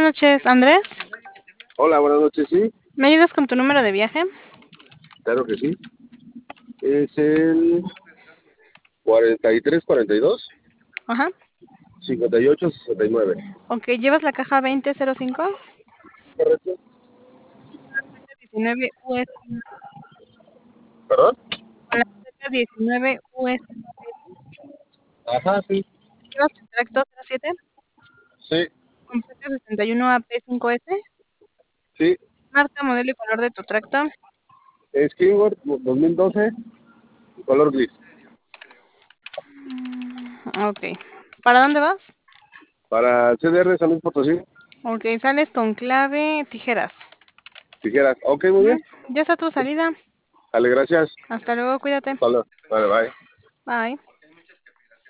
noches, Andrés. Hola, buenas noches, sí, ¿Me ayudas con tu número de viaje? claro que sí. Es el 4342 Ajá. 5869. Ok, ¿llevas la caja 2005? ¿Correcto? 19 US. ¿Perdón? Con la tarjeta 19 US. Ajá, sí. ¿Llevas el tracto 07? Sí, Con placa 61 AP5S. sí. Marca, modelo y color de tu tracto. Es Kingworth 2012, color gris. Ok. ¿Para dónde vas? Para CDR San Luis Potosí, Ok, sales con clave, tijeras. tijeras. Ok, muy Ujú. bien. Ya está tu salida. Dale, gracias. Hasta luego, cuídate. Hasta luego. Vale, bye. Bye.